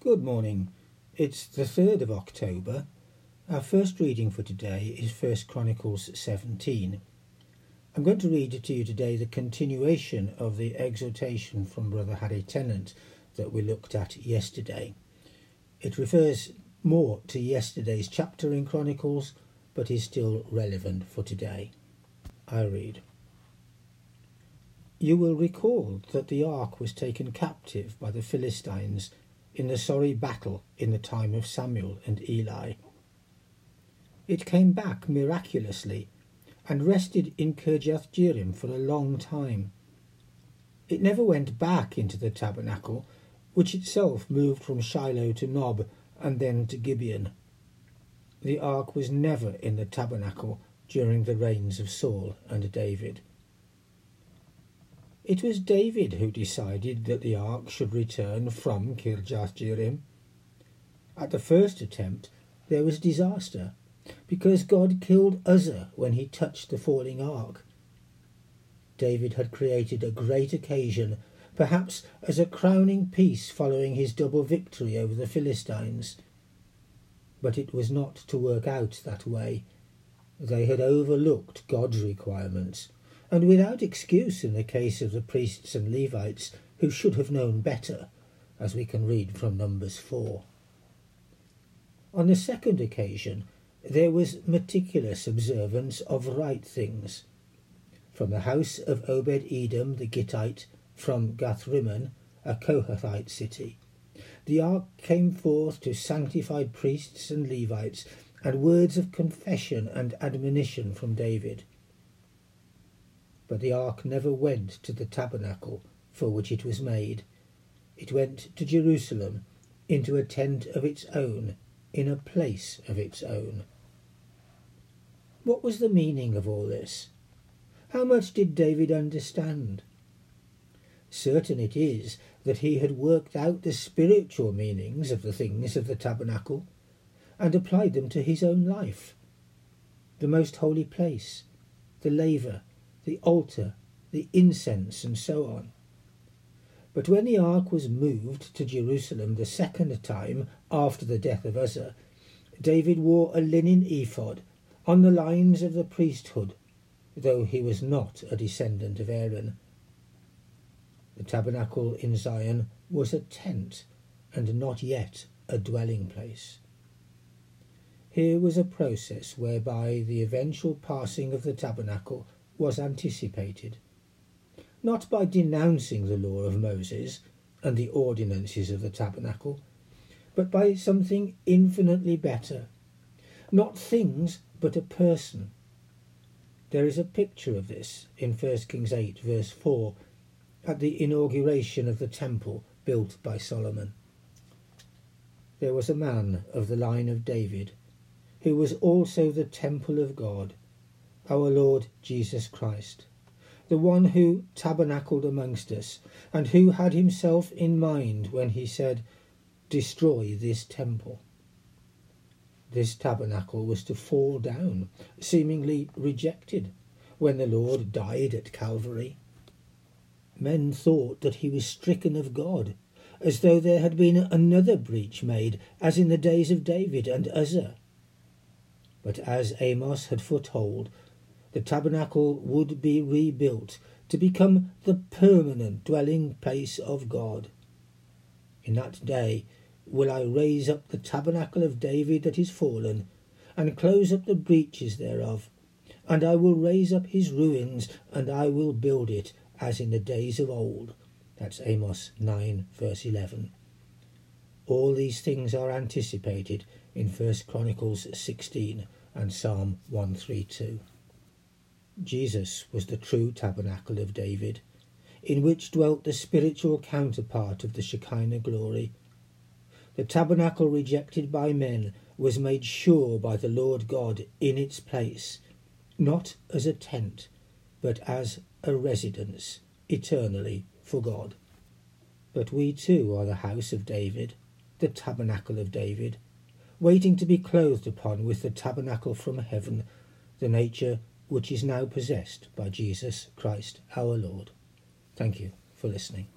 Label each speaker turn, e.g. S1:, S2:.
S1: Good morning. It's the 3rd of October. Our first reading for today is 1 Chronicles 17. I'm going to read to you today the continuation of the exhortation from Brother Harry Tennant that we looked at yesterday. It refers more to yesterday's chapter in Chronicles, but is still relevant for today. I read. You will recall that the ark was taken captive by the Philistines in the sorry battle in the time of Samuel and Eli. It came back miraculously and rested in Kirjath-Jearim for a long time. It never went back into the tabernacle, which itself moved from Shiloh to Nob and then to Gibeon. The ark was never in the tabernacle during the reigns of Saul and David. It was David who decided that the ark should return from Kirjath-Jearim. At the first attempt there was disaster, because God killed Uzzah when he touched the falling ark. David had created a great occasion, perhaps as a crowning piece following his double victory over the Philistines. But it was not to work out that way. They had overlooked God's requirements, and without excuse in the case of the priests and Levites, who should have known better, as we can read from Numbers 4. On the second occasion, there was meticulous observance of right things. From the house of Obed-Edom the Gittite, from Gath-Rimmon, a Kohathite city, the ark came forth to sanctified priests and Levites, and words of confession and admonition from David. But the ark never went to the tabernacle for which it was made. It went to Jerusalem, into a tent of its own, in a place of its own. What was the meaning of all this? How much did David understand? Certain it is that he had worked out the spiritual meanings of the things of the tabernacle, and applied them to his own life. The most holy place, the laver, the altar, the incense, and so on. But when the ark was moved to Jerusalem the second time after the death of Uzzah, David wore a linen ephod on the lines of the priesthood, though he was not a descendant of Aaron. The tabernacle in Zion was a tent, and not yet a dwelling place. Here was a process whereby the eventual passing of the tabernacle was anticipated, not by denouncing the law of Moses and the ordinances of the tabernacle, but by something infinitely better, not things but a person. There is a picture of this in 1 Kings 8 verse 4 at the inauguration of the temple built by Solomon. There was a man of the line of David who was also the temple of God, our Lord Jesus Christ, the one who tabernacled amongst us, and who had himself in mind when he said, "Destroy this temple." This tabernacle was to fall down, seemingly rejected, when the Lord died at Calvary. Men thought that he was stricken of God, as though there had been another breach made, as in the days of David and Uzzah. But as Amos had foretold, the tabernacle would be rebuilt to become the permanent dwelling place of God. In that day will I raise up the tabernacle of David that is fallen, and close up the breaches thereof, and I will raise up his ruins, and I will build it as in the days of old. That's Amos 9 verse 11. All these things are anticipated in 1 Chronicles 16 and Psalm 132. Jesus was the true tabernacle of David, in which dwelt the spiritual counterpart of the Shekinah glory. The tabernacle rejected by men was made sure by the Lord God in its place, not as a tent, but as a residence, eternally for God. But we too are the house of David, the tabernacle of David, waiting to be clothed upon with the tabernacle from heaven, the nature which is now possessed by Jesus Christ our Lord. Thank you for listening.